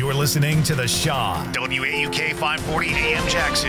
You're listening to The Shaw. WAUK 540 AM Jackson.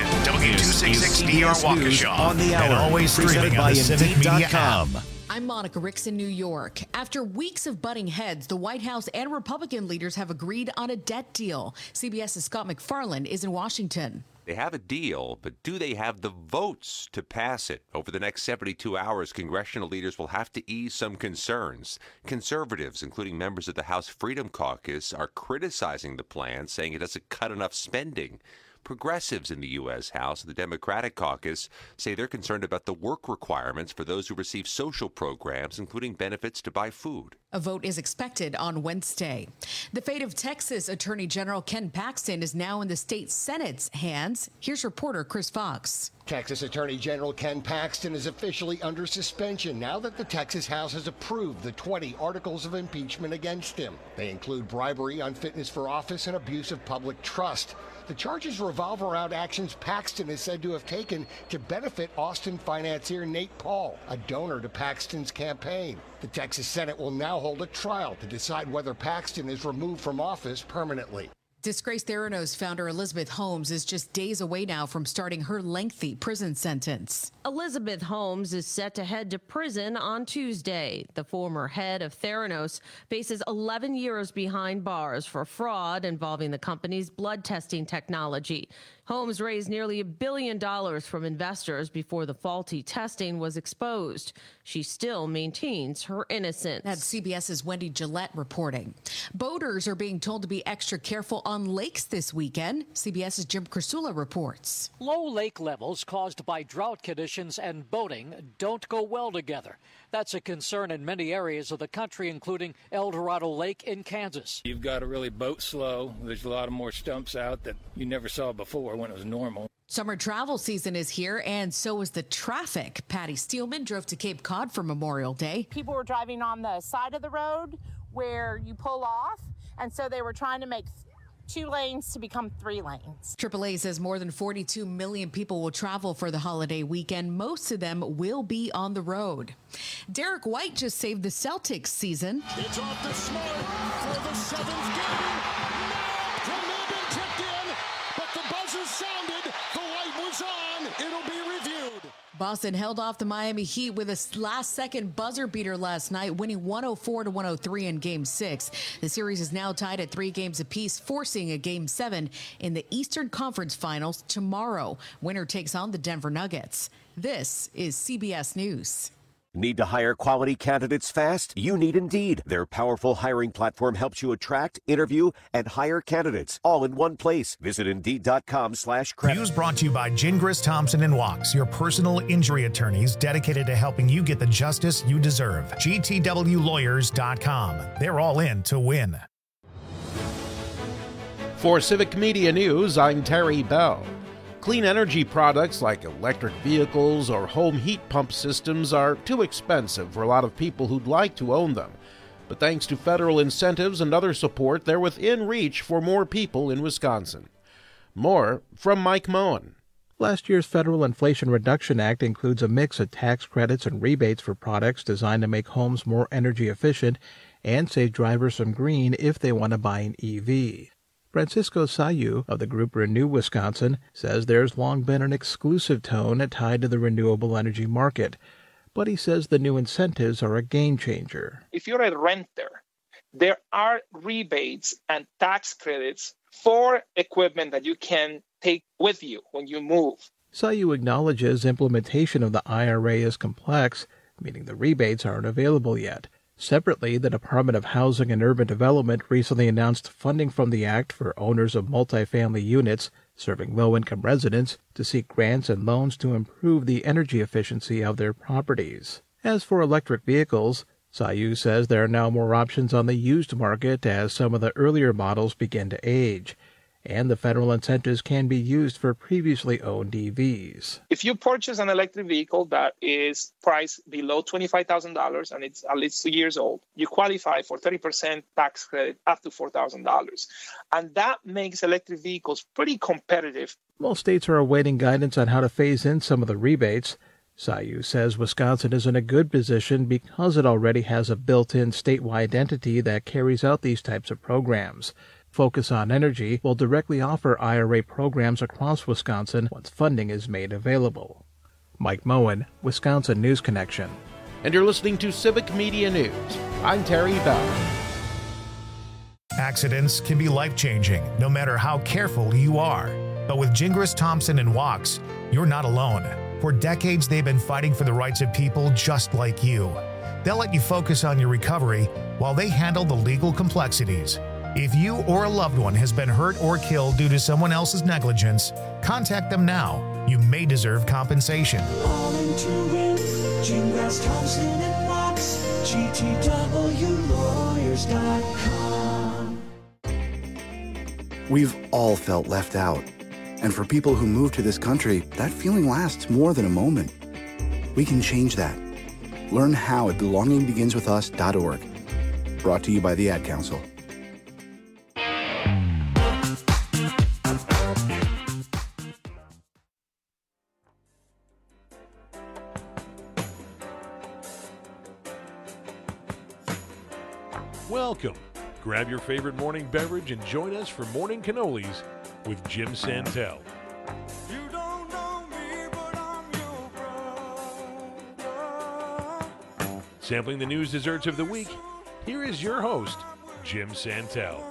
W266DR Waukesha. On the hour, and always streaming on the Civic Media app. I'm Monica Ricks in New York. After weeks of butting heads, the White House and Republican leaders have agreed on a debt deal. CBS's Scott McFarland is in Washington. They have a deal, but do they have the votes to pass it? Over the next 72 hours, congressional leaders will have to ease some concerns. Conservatives, including members of the House Freedom Caucus, are criticizing the plan, saying it doesn't cut enough spending. Progressives in the U.S. House and the Democratic Caucus say they're concerned about the work requirements for those who receive social programs, including benefits to buy food. A vote is expected on Wednesday. The fate of Texas Attorney General Ken Paxton is now in the state Senate's hands. Here's reporter Chris Fox. Texas Attorney General Ken Paxton is officially under suspension now that the Texas House has approved the 20 articles of impeachment against him. They include bribery, unfitness for office, and abuse of public trust. The charges revolve around actions Paxton is said to have taken to benefit Austin financier Nate Paul, a donor to Paxton's campaign. The Texas Senate will now hold a trial to decide whether Paxton is removed from office permanently. Disgraced Theranos founder Elizabeth Holmes is just days away now from starting her lengthy prison sentence. Elizabeth Holmes is set to head to prison on Tuesday. The former head of Theranos faces 11 years behind bars for fraud involving the company's blood testing technology. Holmes raised nearly $1 billion from investors before the faulty testing was exposed. She still maintains her innocence. That's CBS's Wendy Gillette reporting. Boaters are being told to be extra careful on lakes this weekend. CBS's Jim Krasula reports. Low lake levels caused by drought conditions and boating don't go well together. That's a concern in many areas of the country, including El Dorado Lake in Kansas. You've got to really boat slow. There's a lot of more stumps out that you never saw before when it was normal. Summer travel season is here, and so is the traffic. Patty Steelman drove to Cape Cod for Memorial Day. People were driving on the side of the road where you pull off, and so they were trying to make 2 lanes to become 3 lanes. AAA says more than 42 million people will travel for the holiday weekend. Most of them will be on the road. Derek White just saved the Celtics season. It's off to Smart for the 7th game. Now tipped in, but the buzzer sounded. The light was on. It'll be reviewed. Boston held off the Miami Heat with a last-second buzzer beater last night, winning 104-103 in Game 6. The series is now tied at 3 games apiece, forcing a Game 7 in the Eastern Conference Finals tomorrow. Winner takes on the Denver Nuggets. This is CBS News. Need to hire quality candidates fast? You need Indeed. Their powerful hiring platform helps you attract, interview, and hire candidates all in one place. Visit Indeed.com/credit. News brought to you by Gingras, Thompson, and Wachs, your personal injury attorneys dedicated to helping you get the justice you deserve. GTWLawyers.com. They're all in to win. For Civic Media News, I'm Terry Bell. Clean energy products like electric vehicles or home heat pump systems are too expensive for a lot of people who'd like to own them. But thanks to federal incentives and other support, they're within reach for more people in Wisconsin. More from Mike Moen. Last year's Federal Inflation Reduction Act includes a mix of tax credits and rebates for products designed to make homes more energy efficient and save drivers some green if they want to buy an EV. Francisco Sayu of the group Renew Wisconsin says there's long been an exclusive tone tied to the renewable energy market, but he says the new incentives are a game changer. If you're a renter, there are rebates and tax credits for equipment that you can take with you when you move. Sayu acknowledges implementation of the IRA is complex, meaning the rebates aren't available yet. Separately, the Department of Housing and Urban Development recently announced funding from the Act for owners of multifamily units serving low-income residents to seek grants and loans to improve the energy efficiency of their properties. As for electric vehicles, Sayu says there are now more options on the used market as some of the earlier models begin to age, and the federal incentives can be used for previously owned EVs. If you purchase an electric vehicle that is priced below $25,000 and it's at least 2 years old, you qualify for 30% tax credit up to $4,000. And that makes electric vehicles pretty competitive. Most states are awaiting guidance on how to phase in some of the rebates. Sayu says Wisconsin is in a good position because it already has a built-in statewide entity that carries out these types of programs. Focus on Energy will directly offer IRA programs across Wisconsin once funding is made available. Mike Moen, Wisconsin News Connection. And you're listening to Civic Media News. I'm Terry Bell. Accidents can be life-changing, no matter how careful you are. But with Gingras, Thompson & Wachs, you're not alone. For decades, they've been fighting for the rights of people just like you. They'll let you focus on your recovery while they handle the legal complexities. If you or a loved one has been hurt or killed due to someone else's negligence, contact them now. You may deserve compensation. All in to win. Gingras, Thompson & Wachs. GTWlawyers.com. We've all felt left out. And for people who move to this country, that feeling lasts more than a moment. We can change that. Learn how at belongingbeginswithus.org. Brought to you by the Ad Council. Welcome. Grab your favorite morning beverage and join us for Morning Cannolis with Jim Santel. You don't know me, but I'm your brother. Sampling the news desserts of the week, here is your host, Jim Santel.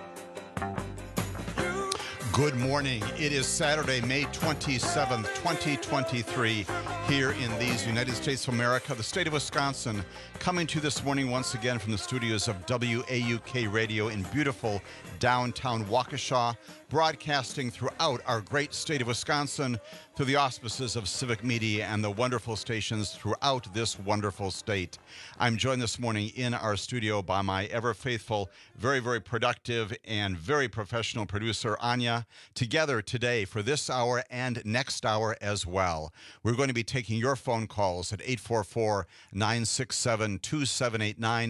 Good morning. It is Saturday, May 27th, 2023, here in these United States of America, the state of Wisconsin, coming to you this morning once again from the studios of WAUK Radio in beautiful downtown Waukesha, broadcasting throughout our great state of Wisconsin through the auspices of Civic Media and the wonderful stations throughout this wonderful state. I'm joined this morning in our studio by my ever-faithful, very, very productive, and very professional producer, Anya. Together today for this hour and next hour as well. We're going to be taking your phone calls at 844-967-2789,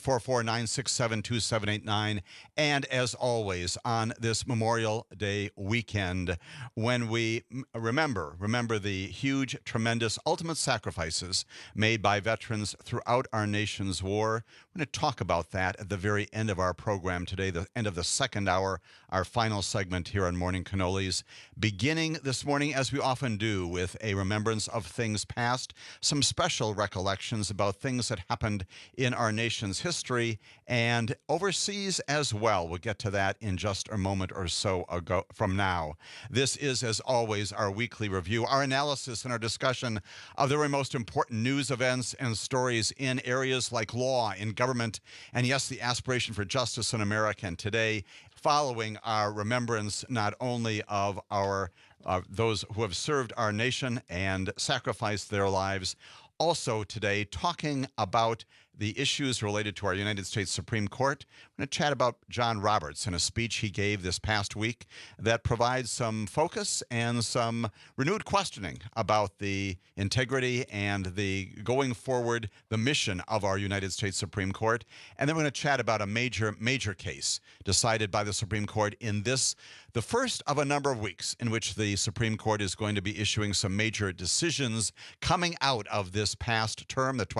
844-967-2789, and as always on this Memorial Day weekend, when we remember the huge, tremendous, ultimate sacrifices made by veterans throughout our nation's war. We're going to talk about that at the very end of our program today, the end of the second hour, our final segment here on Morning Cannolis, beginning this morning, as we often do, with a remembrance of things past, some special recollections about things that happened in our nation's history and overseas as well. We'll get to that in just a moment or so ago from now. This is, as always, our weekly review, our analysis and our discussion of the very most important news, events, and stories in areas like law, in government, and yes, the aspiration for justice in America. And today, following our remembrance not only of our those who have served our nation and sacrificed their lives, also today talking about the issues related to our United States Supreme Court. I'm going to chat about John Roberts and a speech he gave this past week that provides some focus and some renewed questioning about the integrity and the going forward, the mission of our United States Supreme Court. And then we're going to chat about a major case decided by the Supreme Court in this, the first of a number of weeks in which the Supreme Court is going to be issuing some major decisions coming out of this past term, the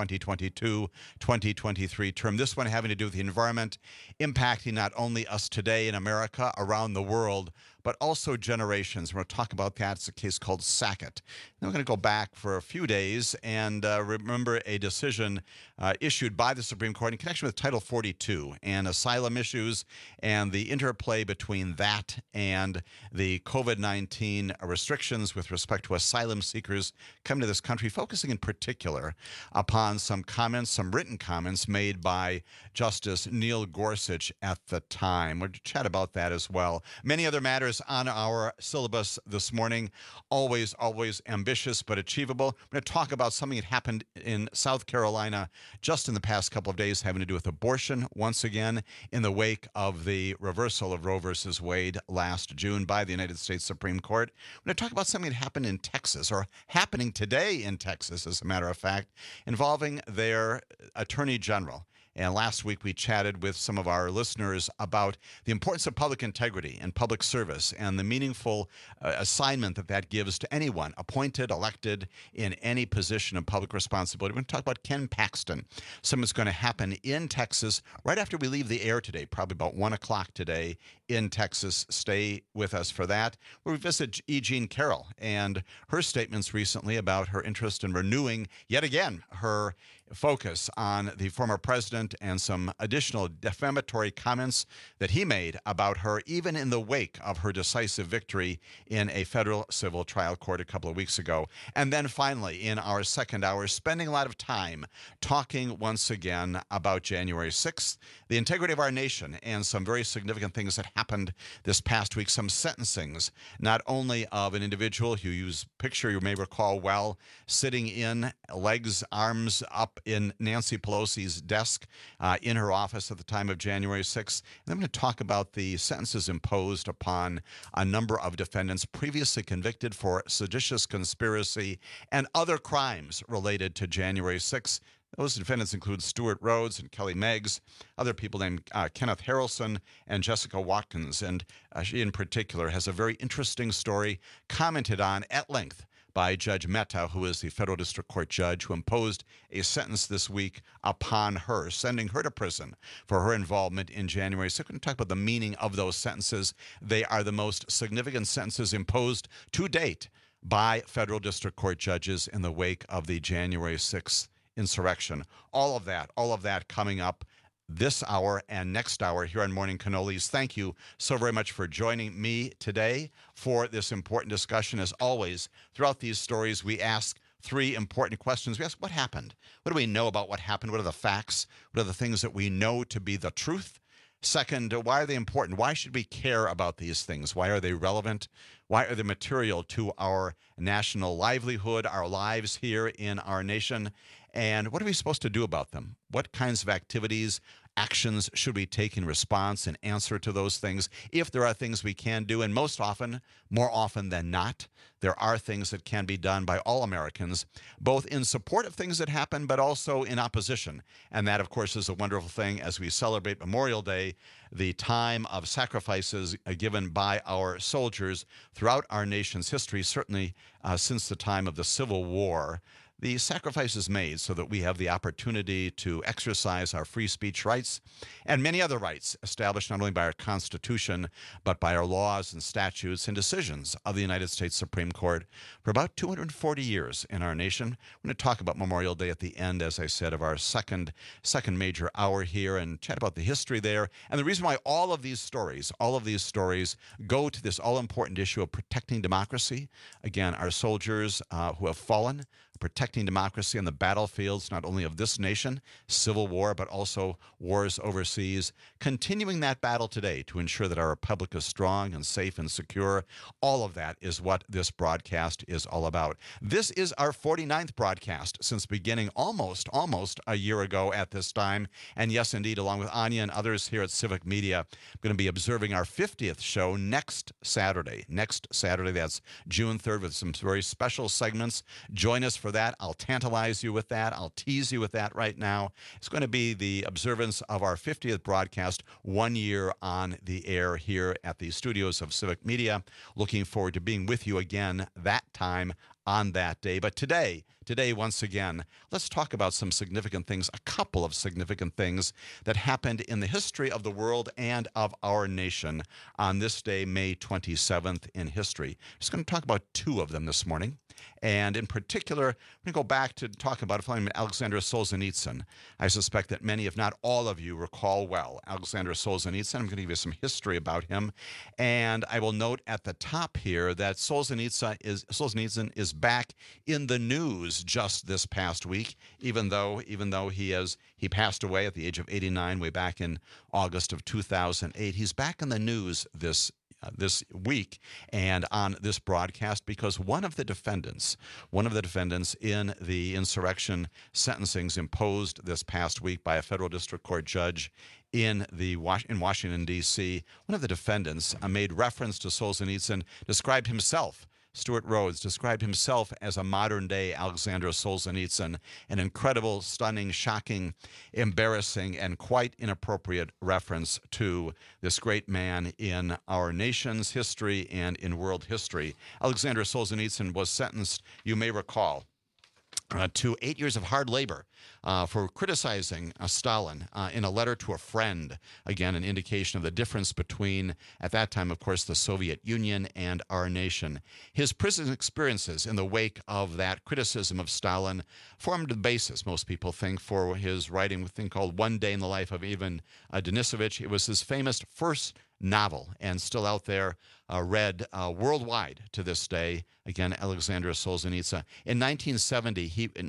2022-2023 term. This one having to do with the environment, impacting not only us today in America, around the world, but also generations. We're going to talk about that. It's a case called Sackett. Then we're going to go back for a few days and remember a decision issued by the Supreme Court in connection with Title 42 and asylum issues and the interplay between that and the COVID-19 restrictions with respect to asylum seekers coming to this country, focusing in particular upon some comments, some written comments made by Justice Neil Gorsuch at the time. We'll chat about that as well. Many other matters on our syllabus this morning, always ambitious but achievable. We're going to talk about something that happened in South Carolina just in the past couple of days having to do with abortion once again in the wake of the reversal of Roe versus Wade last June by the United States Supreme Court. We're going to talk about something that happened in Texas, or happening today in Texas, as a matter of fact, involving their Attorney General And last week we chatted with some of our listeners about the importance of public integrity and public service and the meaningful assignment that gives to anyone appointed, elected in any position of public responsibility. We're going to talk about Ken Paxton. Something's going to happen in Texas right after we leave the air today, probably about 1 o'clock today in Texas. Stay with us for that. We'll visit E. Jean Carroll and her statements recently about her interest in renewing, yet again, her focus on the former president and some additional defamatory comments that he made about her, even in the wake of her decisive victory in a federal civil trial court a couple of weeks ago. And then finally, in our second hour, spending a lot of time talking once again about January 6th, the integrity of our nation, and some very significant things that happened this past week, some sentencings, not only of an individual who picture you may recall well, sitting in, legs, arms up in Nancy Pelosi's desk in her office at the time of January 6th. And I'm going to talk about the sentences imposed upon a number of defendants previously convicted for seditious conspiracy and other crimes related to January 6th. Those defendants include Stuart Rhodes and Kelly Meggs, other people named Kenneth Harrelson and Jessica Watkins. And she in particular has a very interesting story commented on at length by Judge Mehta, who is the federal district court judge who imposed a sentence this week upon her, sending her to prison for her involvement in January 6th. We're going to talk about the meaning of those sentences. They are the most significant sentences imposed to date by federal district court judges in the wake of the January 6th insurrection. All of that coming up this hour and next hour here on Morning Cannolis. Thank you so very much for joining me today for this important discussion. As always, throughout these stories, we ask three important questions. We ask, what happened? What do we know about what happened? What are the facts? What are the things that we know to be the truth? Second, why are they important? Why should we care about these things? Why are they relevant? Why are they material to our national livelihood, our lives here in our nation? And what are we supposed to do about them? What kinds of activities, actions should we take in response and answer to those things? If there are things we can do, and most often, more often than not, there are things that can be done by all Americans, both in support of things that happen, but also in opposition. And that, of course, is a wonderful thing as we celebrate Memorial Day, the time of sacrifices given by our soldiers throughout our nation's history, certainly since the time of the Civil War. The sacrifices made so that we have the opportunity to exercise our free speech rights and many other rights established not only by our Constitution, but by our laws and statutes and decisions of the United States Supreme Court for about 240 years in our nation. We're going to talk about Memorial Day at the end, as I said, of our second major hour here and chat about the history there. And the reason why all of these stories go to this all-important issue of protecting democracy. Again, our soldiers who have fallen, protecting democracy on the battlefields, not only of this nation, Civil War, but also wars overseas, continuing that battle today to ensure that our republic is strong and safe and secure. All of that is what this broadcast is all about. This is our 49th broadcast since beginning almost a year ago at this time. And yes, indeed, along with Anya and others here at Civic Media, I'm going to be observing our 50th show next Saturday. That's June 3rd, with some very special segments. Join us for that. I'll tantalize you with that. I'll tease you with that right now. It's going to be the observance of our 50th broadcast, 1 year on the air here at the studios of Civic Media. Looking forward to being with you again that time on that day. But today, once again, let's talk about some significant things, a couple of significant things that happened in the history of the world and of our nation on this day, May 27th in history. I'm just going to talk about two of them this morning. And in particular, I'm going to go back to talk about a fellow named Alexander Solzhenitsyn. I suspect that many, if not all of you, recall well Alexander Solzhenitsyn. I'm going to give you some history about him. And I will note at the top here that Solzhenitsyn is back in the news just this past week, even though he passed away at the age of 89 way back in August of 2008. He's back in the news this week and on this broadcast because one of the defendants in the insurrection sentencings imposed this past week by a federal district court judge in Washington, D.C., one of the defendants made reference to Solzhenitsyn, described himself Stuart Rhodes, described himself as a modern-day Alexander Solzhenitsyn, an incredible, stunning, shocking, embarrassing, and quite inappropriate reference to this great man in our nation's history and in world history. Alexander Solzhenitsyn was sentenced, you may recall, to 8 years of hard labor for criticizing Stalin in a letter to a friend. Again, an indication of the difference between, at that time, of course, the Soviet Union and our nation. His prison experiences in the wake of that criticism of Stalin formed the basis, most people think, for his writing a thing called One Day in the Life of Ivan Denisovich. It was his famous first novel and still out there, read worldwide to this day. Again, Alexander Solzhenitsyn. In 1970,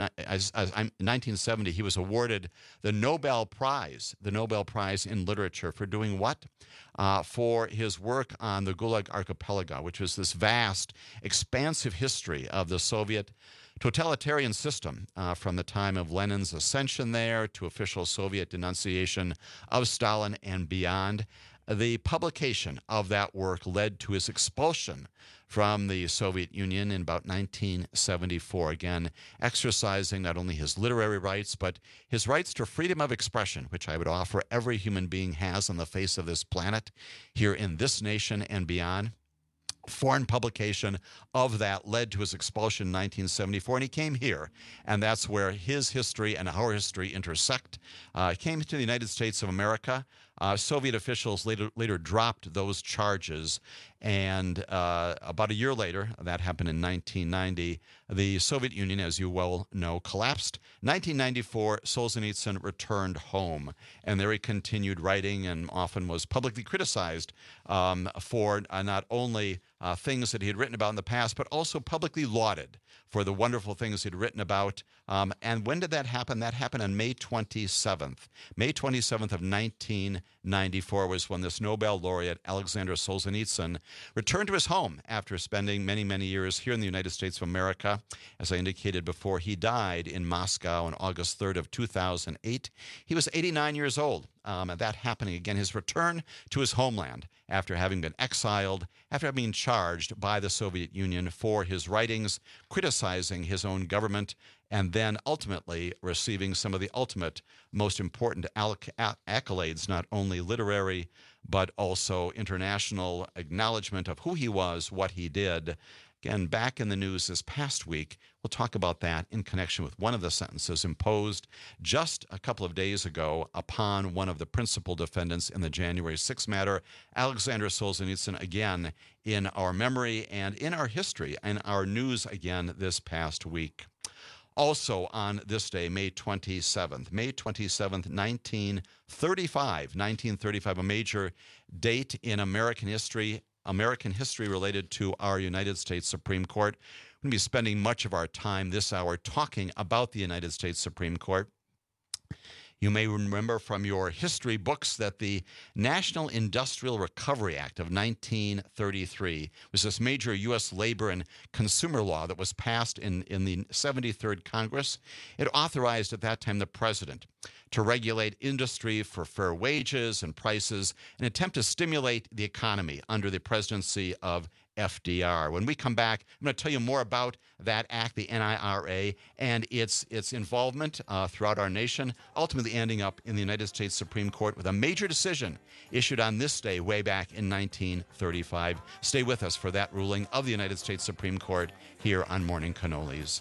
he was awarded the Nobel Prize in Literature for doing what? For his work on the Gulag Archipelago, which was this vast, expansive history of the Soviet totalitarian system from the time of Lenin's ascension there to official Soviet denunciation of Stalin and beyond. The publication of that work led to his expulsion from the Soviet Union in about 1974, again, exercising not only his literary rights, but his rights to freedom of expression, which I would offer every human being has on the face of this planet, here in this nation and beyond. Foreign publication of that led to his expulsion in 1974, and he came here, and that's where his history and our history intersect. He came to the United States of America. Soviet officials later dropped those charges, and about a year later, that happened in 1990, the Soviet Union, as you well know, collapsed. 1994, Solzhenitsyn returned home, and there he continued writing and often was publicly criticized for not only things that he had written about in the past, but also publicly lauded for the wonderful things he'd written about. And when did that happen? That happened on May 27th. May 27th of 1994 was when this Nobel laureate, Alexander Solzhenitsyn, returned to his home after spending many, many years here in the United States of America. As I indicated before, he died in Moscow on August 3rd of 2008. He was 89 years old. And that happening again, his return to his homeland after having been exiled, after having been charged by the Soviet Union for his writings, criticizing his own government, and then ultimately receiving some of the ultimate, most important accolades, not only literary, but also international acknowledgement of who he was, what he did. Again, back in the news this past week, we'll talk about that in connection with one of the sentences imposed just a couple of days ago upon one of the principal defendants in the January 6th matter, Alexander Solzhenitsyn, again, in our memory and in our history and our news again this past week. Also on this day, May 27th, 1935, a major date in American history related to our United States Supreme Court. We're going to be spending much of our time this hour talking about the United States Supreme Court. You may remember from your history books that the National Industrial Recovery Act of 1933 was this major U.S. labor and consumer law that was passed in the 73rd Congress. It authorized at that time the president to regulate industry for fair wages and prices, an attempt to stimulate the economy under the presidency of FDR. When we come back, I'm going to tell you more about that act, the NIRA, and its involvement throughout our nation, ultimately ending up in the United States Supreme Court with a major decision issued on this day way back in 1935. Stay with us for that ruling of the United States Supreme Court here on Morning Cannolis.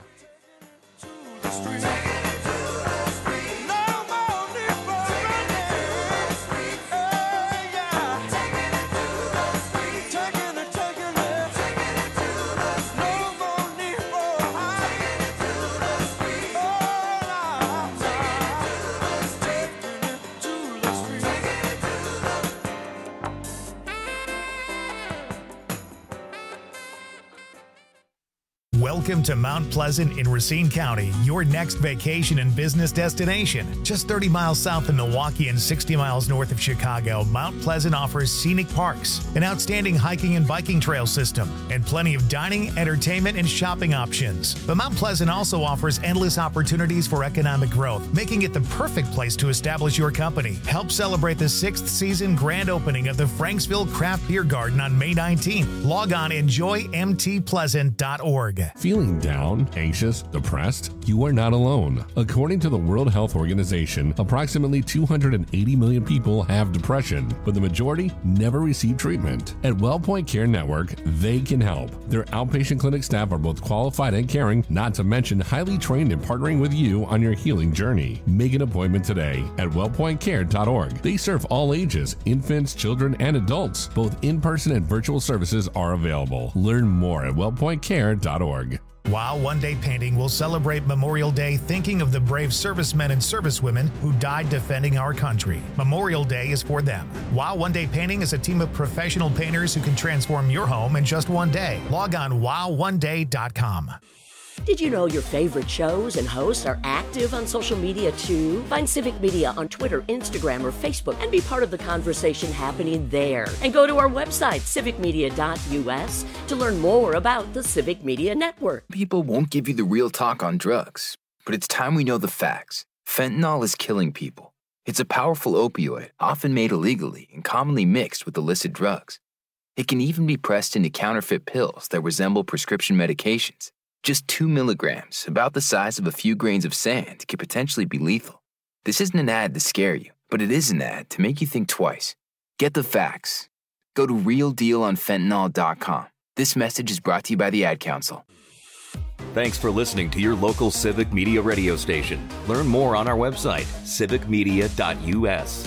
Welcome to Mount Pleasant in Racine County, your next vacation and business destination. Just 30 miles south of Milwaukee and 60 miles north of Chicago, Mount Pleasant offers scenic parks, an outstanding hiking and biking trail system, and plenty of dining, entertainment, and shopping options. But Mount Pleasant also offers endless opportunities for economic growth, making it the perfect place to establish your company. Help celebrate the 6th season grand opening of the Franksville Craft Beer Garden on May 19th. Log on enjoymtpleasant.org. Feeling down, anxious, depressed? You are not alone. According to the World Health Organization, approximately 280 million people have depression, but the majority never receive treatment. At WellPoint Care Network, they can help. Their outpatient clinic staff are both qualified and caring, not to mention highly trained in partnering with you on your healing journey. Make an appointment today at wellpointcare.org. They serve all ages, infants, children, and adults. Both in-person and virtual services are available. Learn more at wellpointcare.org. Wow One Day Painting will celebrate Memorial Day thinking of the brave servicemen and servicewomen who died defending our country. Memorial Day is for them. Wow One Day Painting is a team of professional painters who can transform your home in just one day. Log on wowOneDay.com. Did you know your favorite shows and hosts are active on social media too? Find Civic Media on Twitter, Instagram, or Facebook and be part of the conversation happening there. And go to our website, civicmedia.us, to learn more about the Civic Media Network. People won't give you the real talk on drugs, but it's time we know the facts. Fentanyl is killing people. It's a powerful opioid, often made illegally and commonly mixed with illicit drugs. It can even be pressed into counterfeit pills that resemble prescription medications. Just 2 milligrams, about the size of a few grains of sand, could potentially be lethal. This isn't an ad to scare you, but it is an ad to make you think twice. Get the facts. Go to realdealonfentanyl.com. This message is brought to you by the Ad Council. Thanks for listening to your local Civic Media radio station. Learn more on our website, civicmedia.us.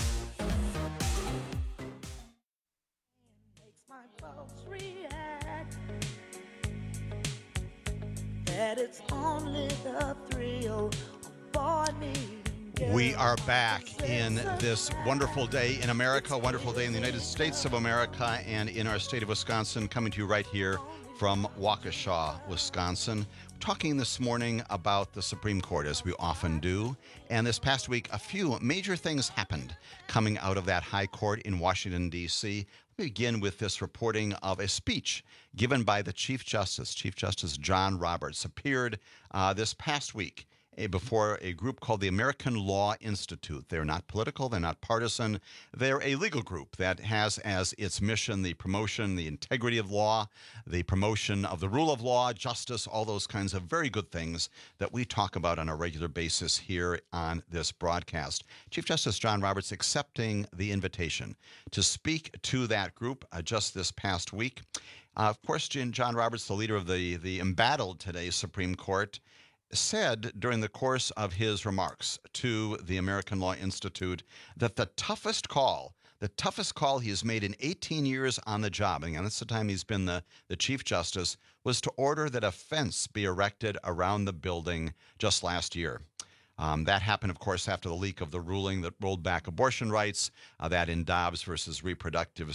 It's only the thrill of boy meeting. We are back in this wonderful day in America, wonderful day in the United States of America, and in our state of Wisconsin, coming to you right here from Waukesha, Wisconsin. We're talking this morning about the Supreme Court, as we often do. And this past week, a few major things happened coming out of that high court in Washington, D.C. Let me begin with this reporting of a speech given by the Chief Justice John Roberts, appeared this past week before a group called the American Law Institute. They're not political, they're not partisan. They're a legal group that has as its mission the promotion, the integrity of law, the promotion of the rule of law, justice, all those kinds of very good things that we talk about on a regular basis here on this broadcast. Chief Justice John Roberts accepting the invitation to speak to that group just this past week. Of course, John Roberts, the leader of the embattled today Supreme Court, said during the course of his remarks to the American Law Institute that the toughest call he has made in 18 years on the job, and that's the time he's been the Chief Justice, was to order that a fence be erected around the building just last year. That happened, of course, after the leak of the ruling that rolled back abortion rights, that in Dobbs versus Reproductive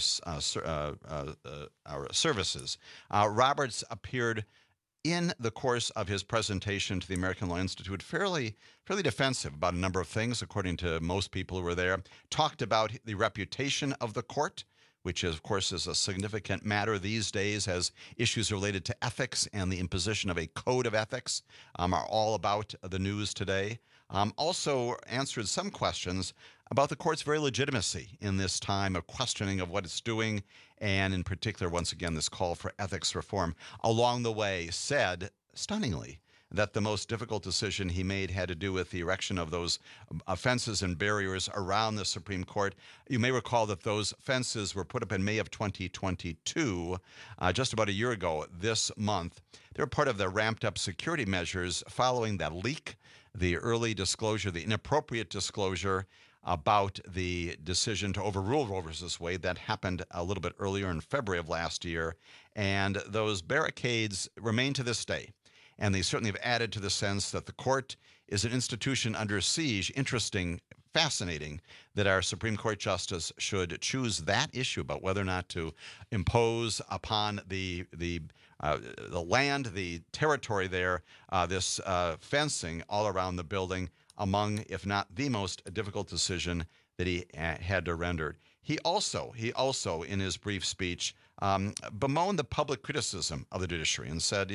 Services. Roberts appeared in the course of his presentation to the American Law Institute fairly defensive about a number of things, according to most people who were there. Talked about the reputation of the court, which is, of course, is a significant matter these days, as issues related to ethics and the imposition of a code of ethics are all about the news today. Also answered some questions about the court's very legitimacy in this time of questioning of what it's doing, and in particular, once again, this call for ethics reform. Along the way, said, stunningly, that the most difficult decision he made had to do with the erection of those fences and barriers around the Supreme Court. You may recall that those fences were put up in May of 2022, just about a year ago this month. They were part of the ramped-up security measures following that leak, the early disclosure, the inappropriate disclosure about the decision to overrule Roe v. Wade. That happened a little bit earlier in February of last year. And those barricades remain to this day. And they certainly have added to the sense that the court is an institution under siege. Interesting fascinating that our Supreme Court justice should choose that issue about whether or not to impose upon the land, the territory there, this fencing all around the building, among, if not the most difficult decision that he had to render. He also, in his brief speech, bemoaned the public criticism of the judiciary and said,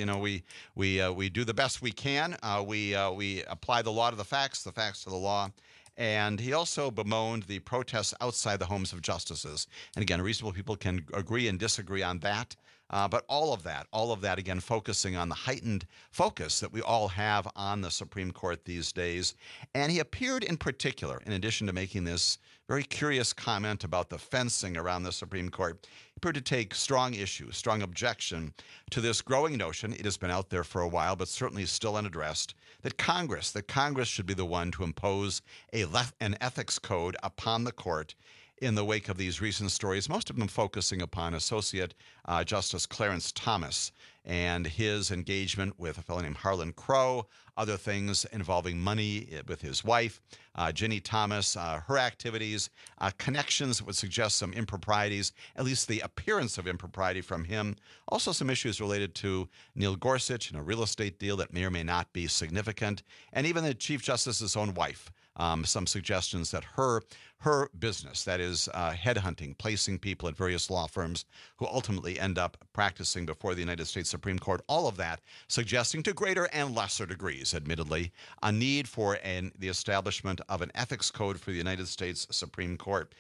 we do the best we can. We apply the law to the facts to the law. And he also bemoaned the protests outside the homes of justices. And again, reasonable people can agree and disagree on that. But all of that, again, focusing on the heightened focus that we all have on the Supreme Court these days. And he appeared in particular, in addition to making this very curious comment about the fencing around the Supreme Court, he appeared to take strong objection to this growing notion, it has been out there for a while, but certainly still unaddressed, that Congress should be the one to impose an ethics code upon the court in the wake of these recent stories, most of them focusing upon Associate Justice Clarence Thomas and his engagement with a fellow named Harlan Crow, other things involving money with his wife, Ginny Thomas, her activities, connections that would suggest some improprieties, at least the appearance of impropriety from him. Also some issues related to Neil Gorsuch and a real estate deal that may or may not be significant, and even the Chief Justice's own wife. Some suggestions that her business, that is headhunting, placing people at various law firms who ultimately end up practicing before the United States Supreme Court, all of that suggesting to greater and lesser degrees, admittedly, a need for the establishment of an ethics code for the United States Supreme Court.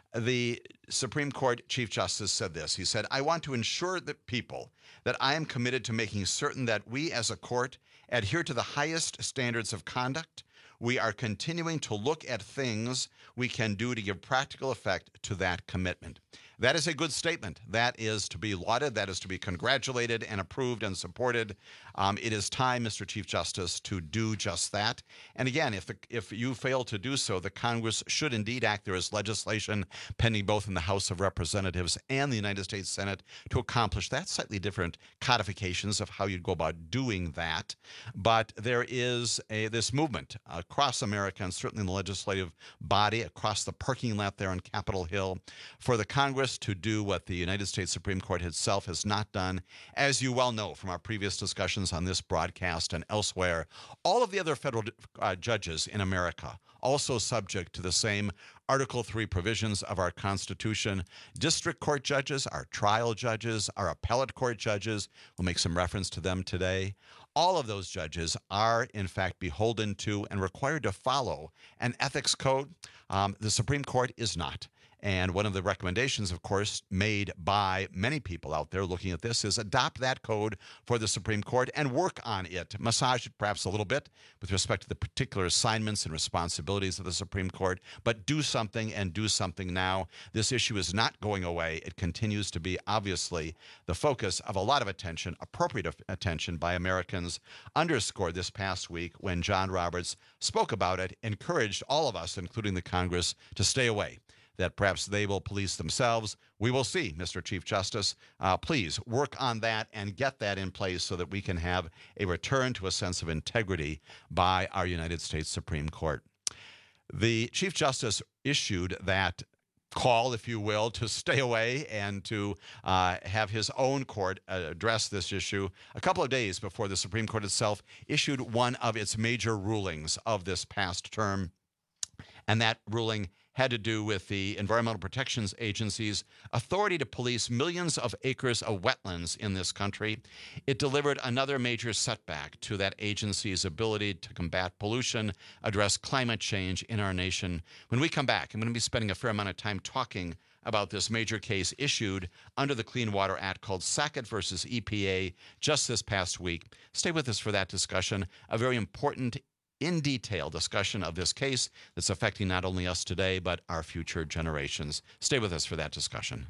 The Supreme Court Chief Justice said this. He said, "I want to ensure that people that I am committed to making certain that we as a court adhere to the highest standards of conduct. We are continuing to look at things we can do to give practical effect to that commitment." That is a good statement. That is to be lauded. That is to be congratulated and approved and supported. It is time, Mr. Chief Justice, to do just that. And again, if you fail to do so, the Congress should indeed act. There is legislation pending both in the House of Representatives and the United States Senate to accomplish that. Slightly different codifications of how you'd go about doing that. But there is this movement across America, and certainly in the legislative body, across the parking lot there on Capitol Hill, for the Congress to do what the United States Supreme Court itself has not done. As you well know from our previous discussions on this broadcast and elsewhere, all of the other federal judges in America also subject to the same Article 3 provisions of our Constitution. District court judges, our trial judges, our appellate court judges, we'll make some reference to them today. All of those judges are, in fact, beholden to and required to follow an ethics code. The Supreme Court is not. And one of the recommendations, of course, made by many people out there looking at this is adopt that code for the Supreme Court and work on it. Massage it perhaps a little bit with respect to the particular assignments and responsibilities of the Supreme Court, but do something and do something now. This issue is not going away. It continues to be, obviously, the focus of a lot of attention, appropriate attention by Americans, underscored this past week when John Roberts spoke about it, encouraged all of us, including the Congress, to stay away. That perhaps they will police themselves. We will see, Mr. Chief Justice. Please work on that and get that in place so that we can have a return to a sense of integrity by our United States Supreme Court. The Chief Justice issued that call, if you will, to stay away and to have his own court address this issue a couple of days before the Supreme Court itself issued one of its major rulings of this past term. And that ruling had to do with the Environmental Protection Agency's authority to police millions of acres of wetlands in this country. It delivered another major setback to that agency's ability to combat pollution, address climate change in our nation. When we come back, I'm going to be spending a fair amount of time talking about this major case issued under the Clean Water Act called Sackett versus EPA just this past week. Stay with us for that discussion, a very important in detail discussion of this case that's affecting not only us today, but our future generations. Stay with us for that discussion.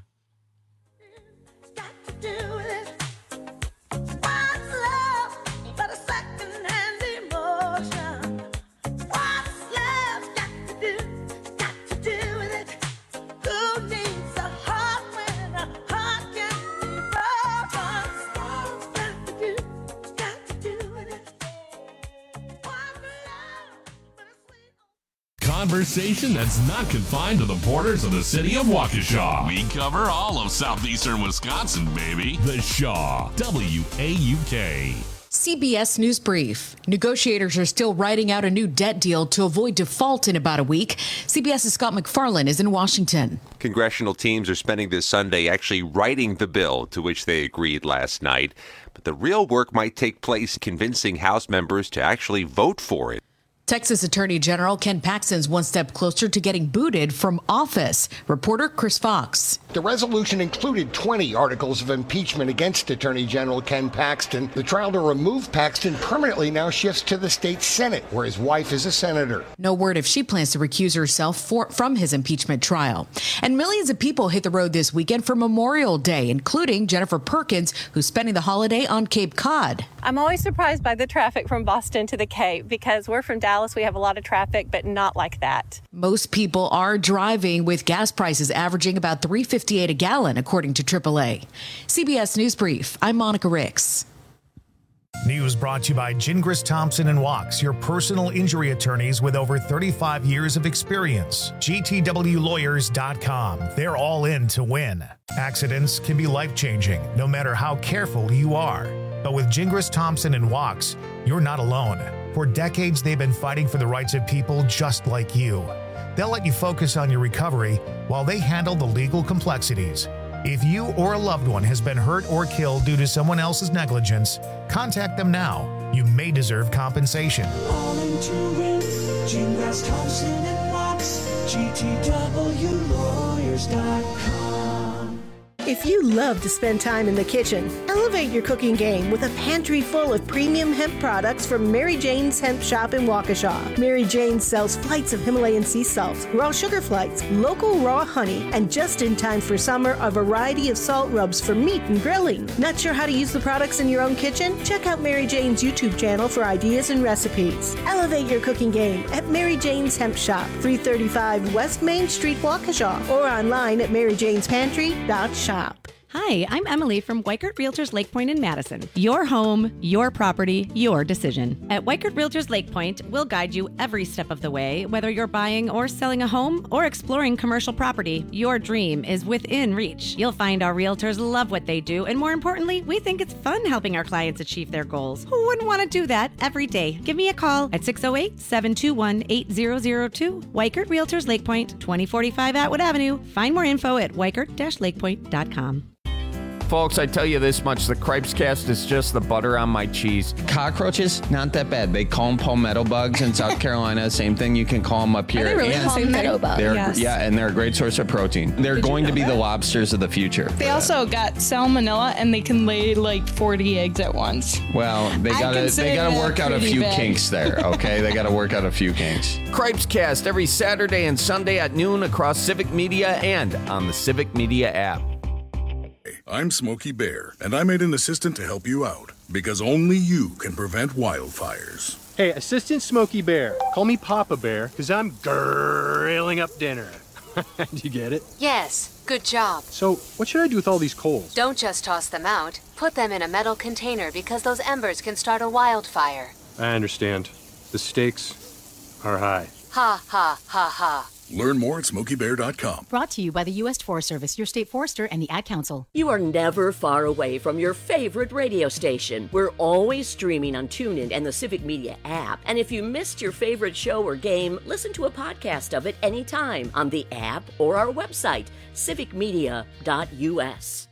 conversation that's not confined to the borders of the city of Waukesha. We cover all of southeastern Wisconsin, baby. The Shaw, WAUK. CBS News Brief. Negotiators are still writing out a new debt deal to avoid default in about a week. CBS's Scott McFarland is in Washington. Congressional teams are spending this Sunday actually writing the bill to which they agreed last night. But the real work might take place convincing House members to actually vote for it. Texas Attorney General Ken Paxton's one step closer to getting booted from office. Reporter Chris Fox. The resolution included 20 articles of impeachment against Attorney General Ken Paxton. The trial to remove Paxton permanently now shifts to the state Senate, where his wife is a senator. No word if she plans to recuse herself from his impeachment trial. And millions of people hit the road this weekend for Memorial Day, including Jennifer Perkins, who's spending the holiday on Cape Cod. I'm always surprised by the traffic from Boston to the Cape because we're from Dallas. We have a lot of traffic, but not like that. Most people are driving, with gas prices averaging about $3.58 a gallon, according to AAA. CBS News Brief. I'm Monica Ricks. News brought to you by Gingras Thompson and Wachs, your personal injury attorneys with over 35 years of experience. GTWLawyers.com. They're all in to win. Accidents can be life-changing, no matter how careful you are. But with Gingras Thompson and Wachs, you're not alone. For decades, they've been fighting for the rights of people just like you. They'll let you focus on your recovery while they handle the legal complexities. If you or a loved one has been hurt or killed due to someone else's negligence, contact them now. You may deserve compensation. All in to win. Gingras Thompson and Wachs. GTWLawyers.com. If you love to spend time in the kitchen, elevate your cooking game with a pantry full of premium hemp products from Mary Jane's Hemp Shop in Waukesha. Mary Jane sells flights of Himalayan sea salts, raw sugar flights, local raw honey, and just in time for summer, a variety of salt rubs for meat and grilling. Not sure how to use the products in your own kitchen? Check out Mary Jane's YouTube channel for ideas and recipes. Elevate your cooking game at Mary Jane's Hemp Shop, 335 West Main Street, Waukesha, or online at maryjanespantry.shop. Hi, I'm Emily from Weichert Realtors Lake Point in Madison. Your home, your property, your decision. At Weichert Realtors Lake Point, we'll guide you every step of the way. Whether you're buying or selling a home or exploring commercial property, your dream is within reach. You'll find our realtors love what they do, and more importantly, we think it's fun helping our clients achieve their goals. Who wouldn't want to do that every day? Give me a call at 608-721-8002. Weichert Realtors Lake Point, 2045 Atwood Avenue. Find more info at weichert-lakepoint.com. Folks, I tell you this much, the Cripes Cast is just the butter on my cheese. Cockroaches, not that bad. They call them palmetto bugs in South Carolina. Same thing you can call them up here. Are they really and palmetto bugs? Yes. Yeah, and they're a great source of protein. They're going to be the lobsters of the future. They also got salmonella, and they can lay like 40 eggs at once. Well, they gotta work out a few kinks there, okay? They gotta work out a few kinks. Cripes Cast every Saturday and Sunday at noon across Civic Media and on the Civic Media app. I'm Smokey Bear, and I made an assistant to help you out, because only you can prevent wildfires. Hey, Assistant Smokey Bear, call me Papa Bear, because I'm grilling up dinner. Do you get it? Yes, good job. So, what should I do with all these coals? Don't just toss them out. Put them in a metal container because those embers can start a wildfire. I understand. The stakes are high. Ha, ha, ha, ha. Learn more at SmokeyBear.com. Brought to you by the U.S. Forest Service, your state forester, and the Ad Council. You are never far away from your favorite radio station. We're always streaming on TuneIn and the Civic Media app. And if you missed your favorite show or game, listen to a podcast of it anytime on the app or our website, civicmedia.us.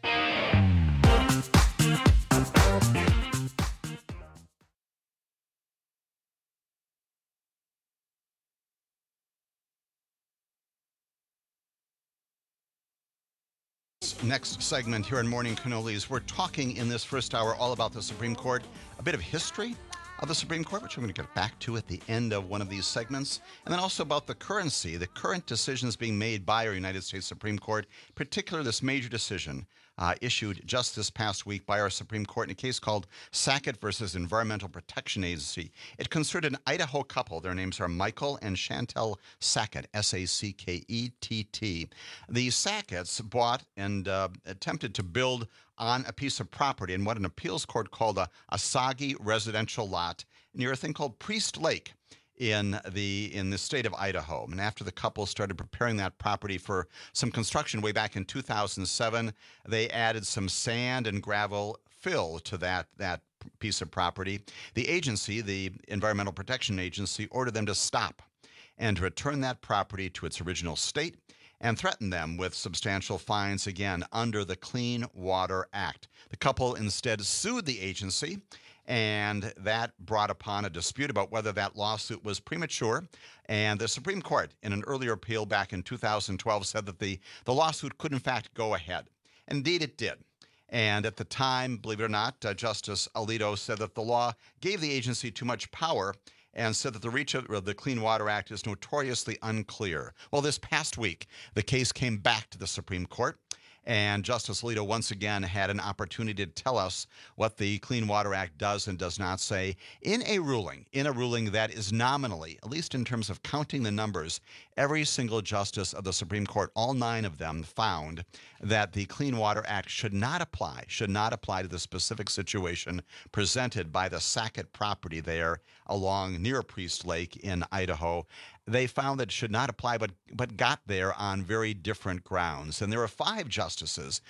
Next segment here in Morning Cannolis, we're talking in this first hour all about the Supreme Court, a bit of history of the Supreme Court, which I'm going to get back to at the end of one of these segments, and then also about the currency, the current decisions being made by our United States Supreme Court, particularly this major decision issued just this past week by our Supreme Court in a case called Sackett versus Environmental Protection Agency. It concerned an Idaho couple. Their names are Michael and Chantel Sackett, S-A-C-K-E-T-T. The Sacketts bought and attempted to build on a piece of property in what an appeals court called a soggy residential lot near a thing called Priest Lake. in the state of Idaho. And after the couple started preparing that property for some construction way back in 2007, they added some sand and gravel fill to that piece of property. The agency, the Environmental Protection Agency, ordered them to stop and to return that property to its original state and threatened them with substantial fines, again, under the Clean Water Act. The couple instead sued the agency, and that brought upon a dispute about whether that lawsuit was premature. And the Supreme Court, in an earlier appeal back in 2012, said that the lawsuit could, in fact, go ahead. Indeed, it did. And at the time, believe it or not, Justice Alito said that the law gave the agency too much power and said that the reach of the Clean Water Act is notoriously unclear. Well, this past week, the case came back to the Supreme Court, and Justice Alito once again had an opportunity to tell us what the Clean Water Act does and does not say in a ruling that is nominally, at least in terms of counting the numbers, every single justice of the Supreme Court, all 9 of them, found that the Clean Water Act should not apply to the specific situation presented by the Sackett property there along near Priest Lake in Idaho. They found that it should not apply, but got there on very different grounds. And there are 5 justices,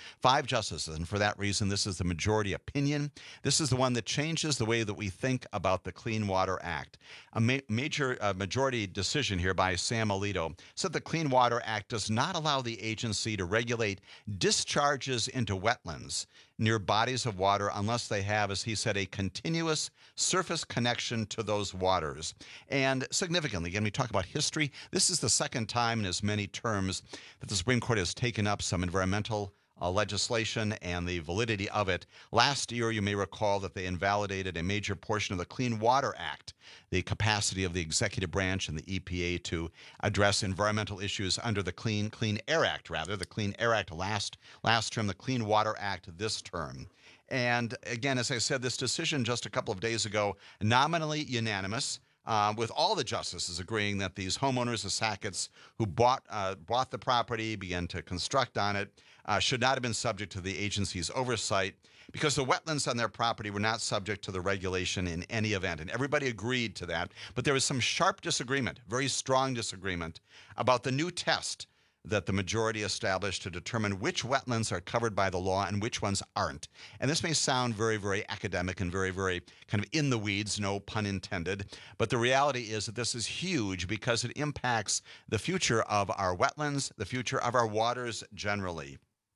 and for that reason, this is the majority opinion. This is the one that changes the way that we think about the Clean Water Act. A major majority decision here by Sam Alito said the Clean Water Act does not allow the agency to regulate discharges into wetlands near bodies of water unless they have, as he said, a continuous surface connection to those waters. And significantly, again, we talk about history. This is the second time in as many terms that the Supreme Court has taken up some environmental legislation and the validity of it. Last year, you may recall that they invalidated a major portion of the Clean Water Act, the capacity of the executive branch and the EPA to address environmental issues under the Clean Air Act, the Clean Air Act last term, the Clean Water Act this term. And again, as I said, this decision just a couple of days ago, nominally unanimous, with all the justices agreeing that these homeowners, the Sacketts, who bought the property, began to construct on it, should not have been subject to the agency's oversight because the wetlands on their property were not subject to the regulation in any event. And everybody agreed to that. But there was some sharp disagreement, very strong disagreement, about the new test that the majority established to determine which wetlands are covered by the law and which ones aren't. And this may sound very, very academic and very, very kind of in the weeds, no pun intended. But the reality is that this is huge because it impacts the future of our wetlands, the future of our waters generally.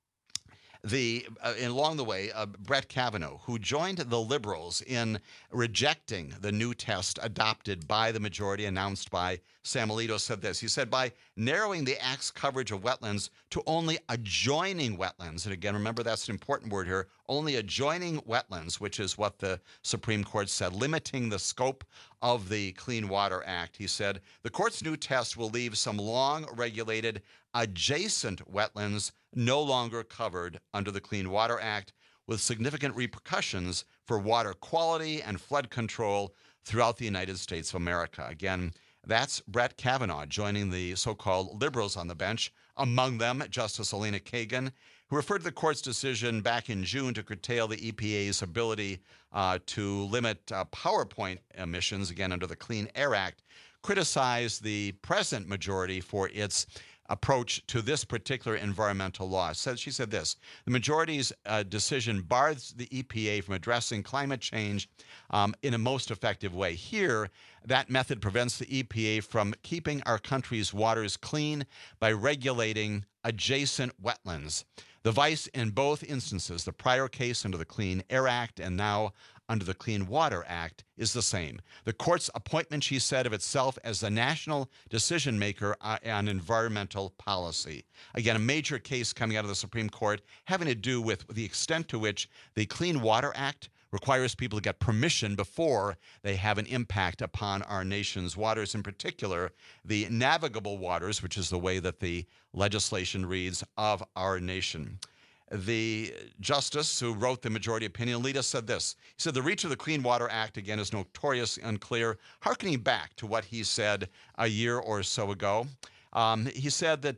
Along the way, Brett Kavanaugh, who joined the Liberals in rejecting the new test adopted by the majority, announced by Sam Alito, said this. He said, by narrowing the Act's coverage of wetlands to only adjoining wetlands, and again, remember that's an important word here, only adjoining wetlands, which is what the Supreme Court said, limiting the scope of the Clean Water Act. He said, the court's new test will leave some long-regulated adjacent wetlands no longer covered under the Clean Water Act, with significant repercussions for water quality and flood control throughout the United States of America. Again, that's Brett Kavanaugh joining the so-called liberals on the bench, among them Justice Elena Kagan, who referred to the court's decision back in June to curtail the EPA's ability to limit PowerPoint emissions, again under the Clean Air Act, criticized the present majority for its approach to this particular environmental law. She said this, the majority's decision bars the EPA from addressing climate change in a most effective way. Here, that method prevents the EPA from keeping our country's waters clean by regulating adjacent wetlands. The vice in both instances, the prior case under the Clean Air Act and now under the Clean Water Act, is the same. The court's appointment, she said, of itself as the national decision maker on environmental policy. Again, a major case coming out of the Supreme Court having to do with the extent to which the Clean Water Act requires people to get permission before they have an impact upon our nation's waters, in particular, the navigable waters, which is the way that the legislation reads, of our nation. The justice who wrote the majority opinion, Alito, said this. He said, the reach of the Clean Water Act, again, is notoriously unclear, hearkening back to what he said a year or so ago. He said that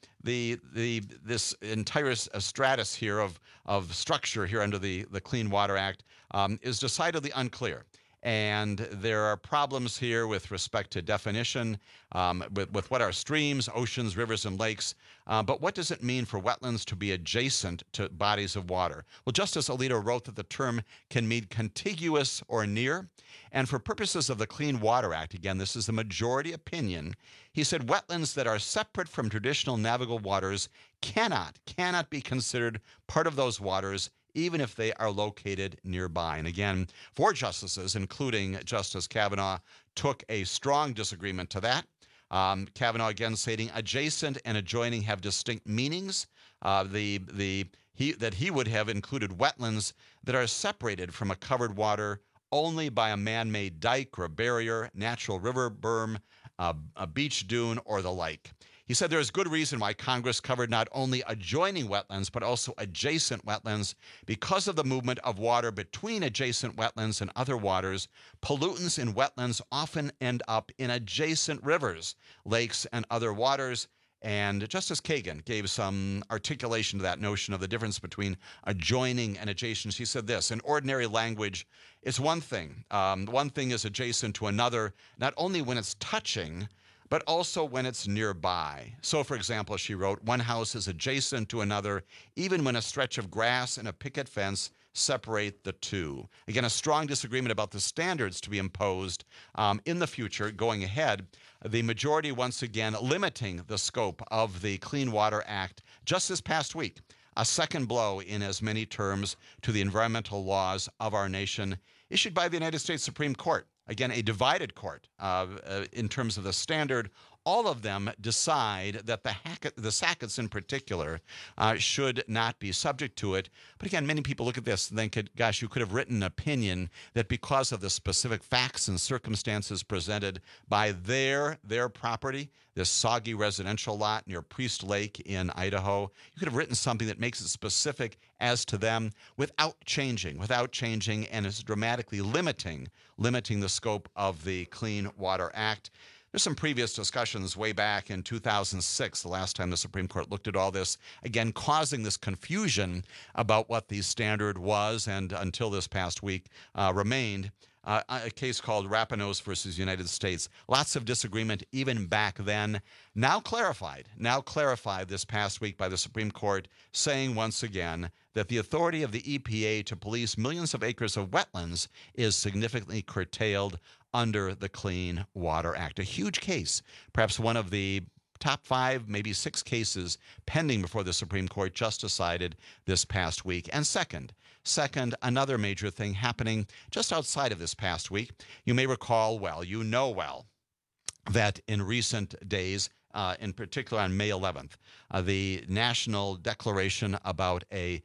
this entire stratus here of structure here under the Clean Water Act is decidedly unclear. And there are problems here with respect to definition, with what are streams, oceans, rivers, and lakes. But what does it mean for wetlands to be adjacent to bodies of water? Well, Justice Alito wrote that the term can mean contiguous or near. And for purposes of the Clean Water Act, again, this is the majority opinion, he said wetlands that are separate from traditional navigable waters cannot be considered part of those waters, even if they are located nearby. And again, 4 justices, including Justice Kavanaugh, took a strong disagreement to that. Kavanaugh again stating adjacent and adjoining have distinct meanings. That he would have included wetlands that are separated from a covered water only by a man-made dike or a barrier, natural river berm, a beach dune, or the like. He said there is good reason why Congress covered not only adjoining wetlands, but also adjacent wetlands. Because of the movement of water between adjacent wetlands and other waters, pollutants in wetlands often end up in adjacent rivers, lakes, and other waters. And Justice Kagan gave some articulation to that notion of the difference between adjoining and adjacent. She said this, in ordinary language, it's one thing. One thing is adjacent to another, not only when it's touching, but also when it's nearby. So, for example, she wrote, one house is adjacent to another, even when a stretch of grass and a picket fence separate the two. Again, a strong disagreement about the standards to be imposed in the future going ahead. The majority, once again, limiting the scope of the Clean Water Act just this past week. A second blow in as many terms to the environmental laws of our nation issued by the United States Supreme Court. Again, a divided court in terms of the standard. All of them decide that the Sacketts in particular should not be subject to it. But again, many people look at this and think, gosh, you could have written an opinion that because of the specific facts and circumstances presented by their property, this soggy residential lot near Priest Lake in Idaho, you could have written something that makes it specific as to them without changing, and is dramatically limiting the scope of the Clean Water Act. There's some previous discussions way back in 2006, the last time the Supreme Court looked at all this, again, causing this confusion about what the standard was and until this past week remained. A case called Rapinos versus United States. Lots of disagreement even back then. Now clarified this past week by the Supreme Court, saying once again that the authority of the EPA to police millions of acres of wetlands is significantly curtailed under the Clean Water Act. A huge case, perhaps one of the top 5, maybe 6 cases pending before the Supreme Court just decided this past week. And second, another major thing happening just outside of this past week. You may recall well, that in recent days, in particular on May 11th, the national declaration about a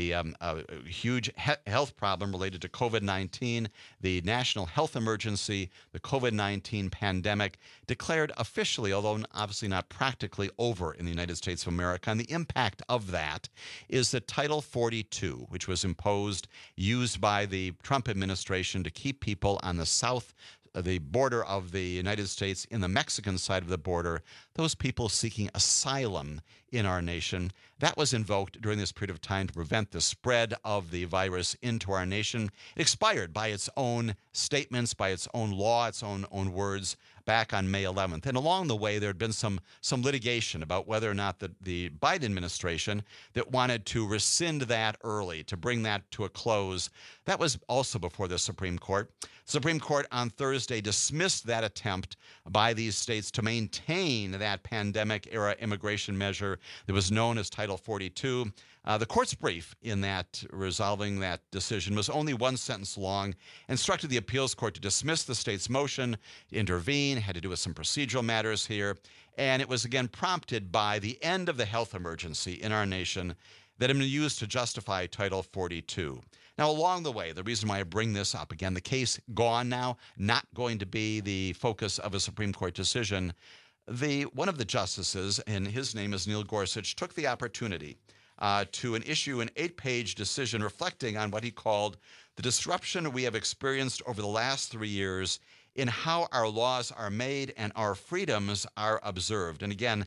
huge health problem related to COVID-19, the national health emergency, the COVID-19 pandemic, declared officially, although obviously not practically, over in the United States of America. And the impact of that is that Title 42, which was used by the Trump administration to keep people on the border of the United States, in the Mexican side of the border, those people seeking asylum in our nation, that was invoked during this period of time to prevent the spread of the virus into our nation. It expired by its own statements, by its own law, its own words back on May 11th. And along the way, there had been some litigation about whether or not the Biden administration that wanted to rescind that early, to bring that to a close. That was also before the Supreme Court. The Supreme Court on Thursday dismissed that attempt by these states to maintain that pandemic-era immigration measure that was known as Title 42. The court's brief in that resolving that decision was only one sentence long, instructed the appeals court to dismiss the state's motion, to intervene, had to do with some procedural matters here, and it was again prompted by the end of the health emergency in our nation that had been used to justify Title 42. Now, along the way, the reason why I bring this up, again, the case gone now, not going to be the focus of a Supreme Court decision. One of the justices, and his name is Neil Gorsuch, took the opportunity to issue an 8-page decision reflecting on what he called the disruption we have experienced over the last 3 years in how our laws are made and our freedoms are observed. And again,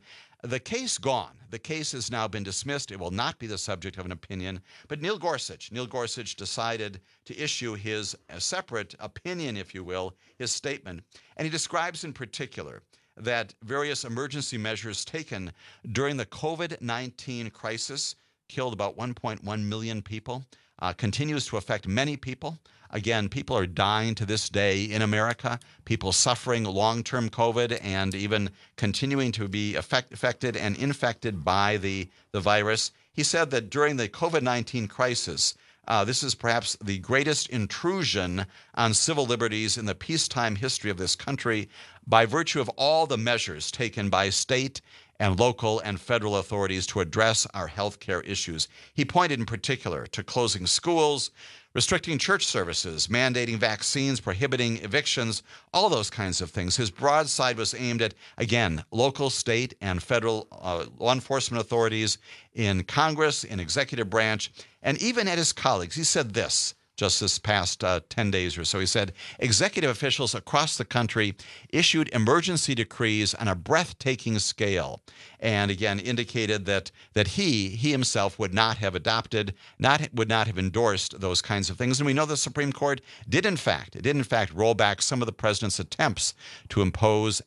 the case gone. The case has now been dismissed. It will not be the subject of an opinion. But Neil Gorsuch decided to issue his separate opinion, if you will, his statement. And he describes in particular that various emergency measures taken during the COVID-19 crisis killed about 1.1 million people, continues to affect many people. Again, people are dying to this day in America, people suffering long-term COVID and even continuing to be affected and infected by the virus. He said that during the COVID-19 crisis, this is perhaps the greatest intrusion on civil liberties in the peacetime history of this country by virtue of all the measures taken by state and local and federal authorities to address our health care issues. He pointed in particular to closing schools, restricting church services, mandating vaccines, prohibiting evictions, all those kinds of things. His broadside was aimed at, again, local, state, and federal law enforcement authorities in Congress, in executive branch, and even at his colleagues. He said this just this past 10 days or so. He said, executive officials across the country issued emergency decrees on a breathtaking scale, and again indicated that he himself would not have adopted, would not have endorsed those kinds of things. And we know the Supreme Court did in fact roll back some of the president's attempts to impose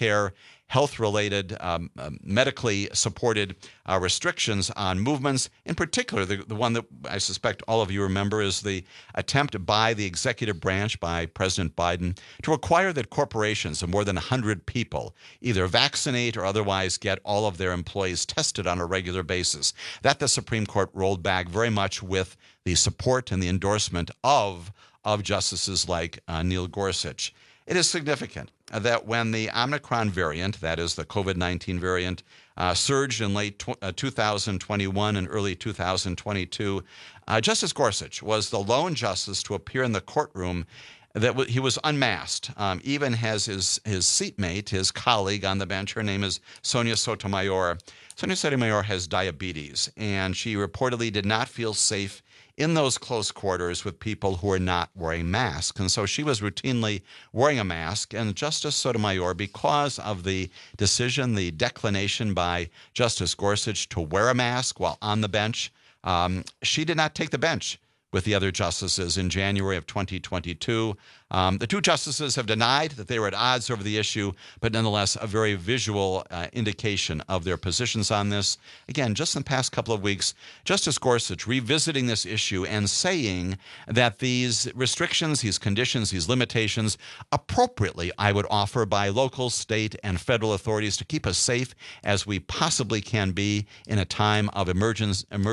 health-related, medically supported restrictions on movements. In particular, the one that I suspect all of you remember is the attempt by the executive branch, by President Biden, to require that corporations of more than 100 people either vaccinate or otherwise get all of their employees tested on a regular basis. That the Supreme Court rolled back very much with the support and the endorsement of justices like Neil Gorsuch. It is significant that when the Omicron variant, that is the COVID-19 variant, surged in late 2021 and early 2022, Justice Gorsuch was the lone justice to appear in the courtroom that he was unmasked. Even has his seatmate, his colleague on the bench, her name is Sonia Sotomayor. Sonia Sotomayor has diabetes, and she reportedly did not feel safe in those close quarters with people who are not wearing masks. And so she was routinely wearing a mask. And Justice Sotomayor, because of the decision, the declination by Justice Gorsuch to wear a mask while on the bench, she did not take the bench with the other justices in January of 2022. The two justices have denied that they were at odds over the issue, but nonetheless a very visual indication of their positions on this. Again, just in the past couple of weeks, Justice Gorsuch revisiting this issue and saying that these restrictions, these conditions, these limitations, appropriately, I would offer, by local, state, and federal authorities to keep us safe as we possibly can be in a time of emerging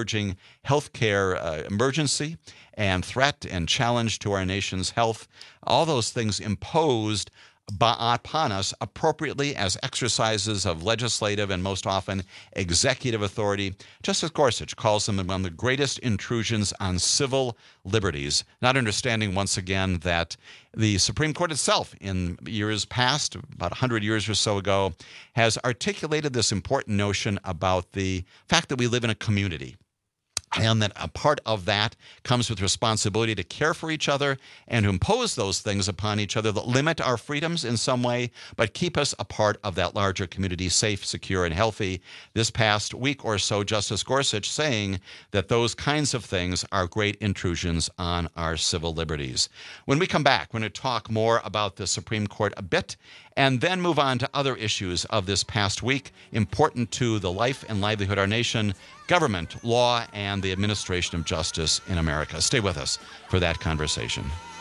healthcare emergency and threat and challenge to our nation's health. All those things imposed upon us appropriately as exercises of legislative and most often executive authority. Justice Gorsuch calls them among the greatest intrusions on civil liberties, not understanding once again that the Supreme Court itself in years past, about 100 years or so ago, has articulated this important notion about the fact that we live in a community, and that a part of that comes with responsibility to care for each other and to impose those things upon each other that limit our freedoms in some way, but keep us a part of that larger community, safe, secure, and healthy. This past week or so, Justice Gorsuch saying that those kinds of things are great intrusions on our civil liberties. When we come back, we're going to talk more about the Supreme Court a bit, and then move on to other issues of this past week important to the life and livelihood of our nation, government, law, and the administration of justice in America. Stay with us for that conversation.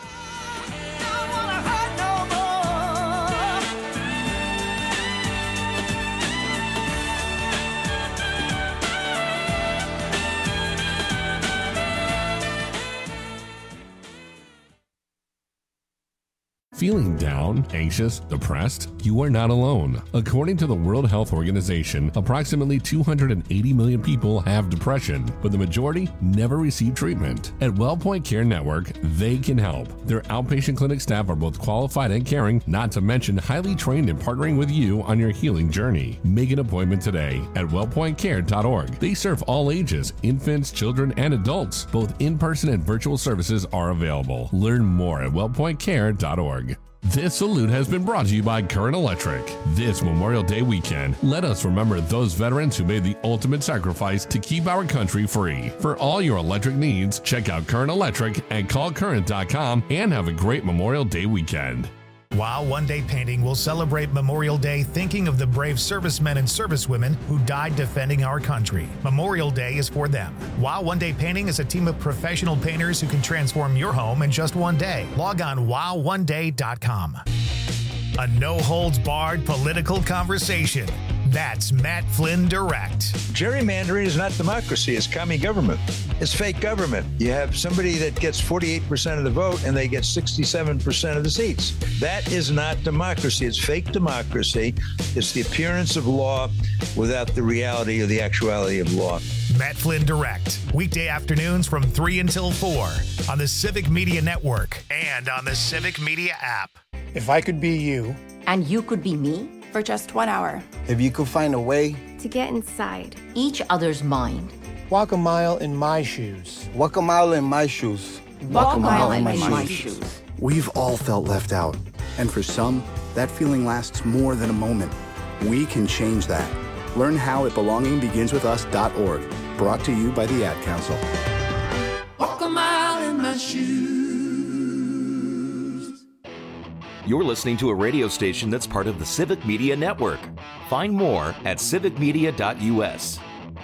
Feeling down, anxious, depressed? You are not alone. According to the World Health Organization, approximately 280 million people have depression, but the majority never receive treatment. At WellPoint Care Network, they can help. Their outpatient clinic staff are both qualified and caring, not to mention highly trained in partnering with you on your healing journey. Make an appointment today at wellpointcare.org. They serve all ages, infants, children, and adults. Both in-person and virtual services are available. Learn more at wellpointcare.org. This salute has been brought to you by Current Electric. This Memorial Day weekend, let us remember those veterans who made the ultimate sacrifice to keep our country free. For all your electric needs, check out Current Electric at callcurrent.com and have a great Memorial Day weekend. Wow One Day Painting will celebrate Memorial Day thinking of the brave servicemen and servicewomen who died defending our country. Memorial Day is for them. Wow One Day Painting is a team of professional painters who can transform your home in just one day. Log on wowOneDay.com. A no-holds-barred political conversation. That's Matt Flynn Direct. Gerrymandering is not democracy. It's commie government. It's fake government. You have somebody that gets 48% of the vote and they get 67% of the seats. That is not democracy. It's fake democracy. It's the appearance of law without the reality or the actuality of law. Matt Flynn Direct. Weekday afternoons from 3 until 4 on the Civic Media Network and on the Civic Media app. If I could be you. And you could be me. For just 1 hour. If you could find a way to get inside each other's mind. Walk a mile in my shoes. Walk a mile in my shoes. Walk a mile in my shoes. We've all felt left out. And for some, that feeling lasts more than a moment. We can change that. Learn how at belongingbeginswithus.org. Brought to you by the Ad Council. Walk a mile in my shoes. You're listening to a radio station that's part of the Civic Media Network. Find more at civicmedia.us.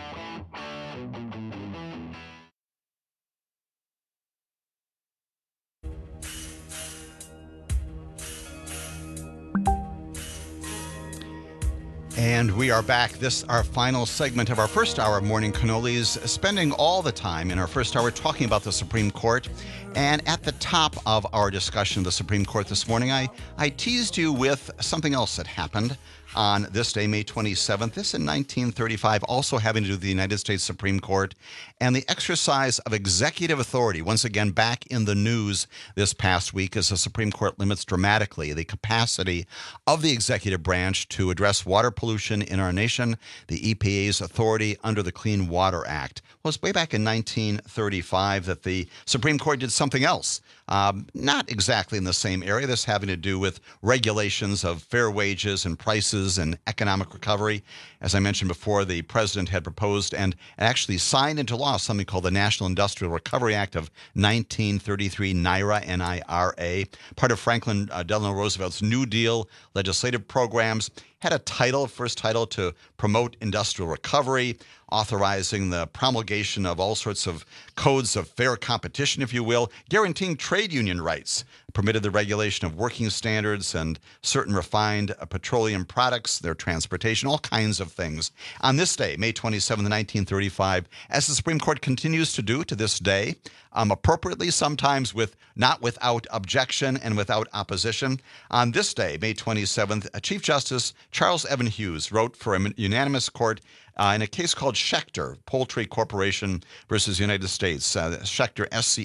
And we are back. This our final segment of our first hour of Morning Cannolis, spending all the time in our first hour talking about the Supreme Court. And at the top of our discussion of the Supreme Court this morning, I teased you with something else that happened on this day, May 27th. This in 1935, also having to do with the United States Supreme Court and the exercise of executive authority. Once again, back in the news this past week as the Supreme Court limits dramatically the capacity of the executive branch to address water pollution in our nation, the EPA's authority under the Clean Water Act. Well, it's way back in 1935 that the Supreme Court did something else, not exactly in the same area. This having to do with regulations of fair wages and prices and economic recovery. As I mentioned before, the president had proposed and actually signed into law something called the National Industrial Recovery Act of 1933, NIRA, N-I-R-A, part of Franklin Delano Roosevelt's New Deal legislative programs. Had a title, first title, to promote industrial recovery, authorizing the promulgation of all sorts of codes of fair competition, if you will, guaranteeing trade union rights, permitted the regulation of working standards and certain refined petroleum products, their transportation, all kinds of things. On this day, May 27, 1935, as the Supreme Court continues to do to this day, appropriately, sometimes not without objection and without opposition. On this day, May 27th, Chief Justice Charles Evan Hughes wrote for a unanimous court in a case called Schechter, Poultry Corporation versus United States, Schechter,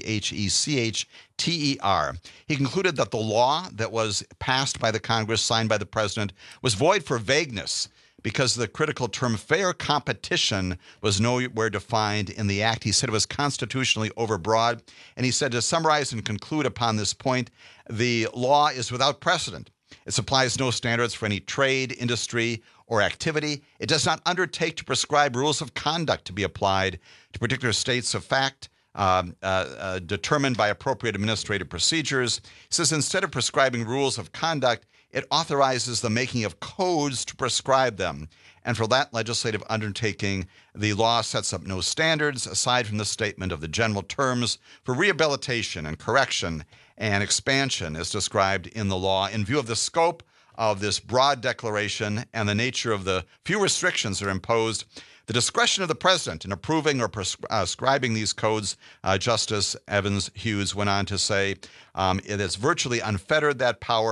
S-C-H-E-C-H-T-E-R. He concluded that the law that was passed by the Congress, signed by the president, was void for vagueness because the critical term fair competition was nowhere defined in the act. He said it was constitutionally overbroad. And he said, to summarize and conclude upon this point, the law is without precedent. It supplies no standards for any trade, industry, or activity. It does not undertake to prescribe rules of conduct to be applied to particular states of fact determined by appropriate administrative procedures. He says instead of prescribing rules of conduct, it authorizes the making of codes to prescribe them. And for that legislative undertaking, the law sets up no standards aside from the statement of the general terms for rehabilitation and correction and expansion as described in the law. In view of the scope of this broad declaration and the nature of the few restrictions that are imposed, the discretion of the president in approving or prescribing these codes, Justice Evans Hughes went on to say, it is virtually unfettered, that power,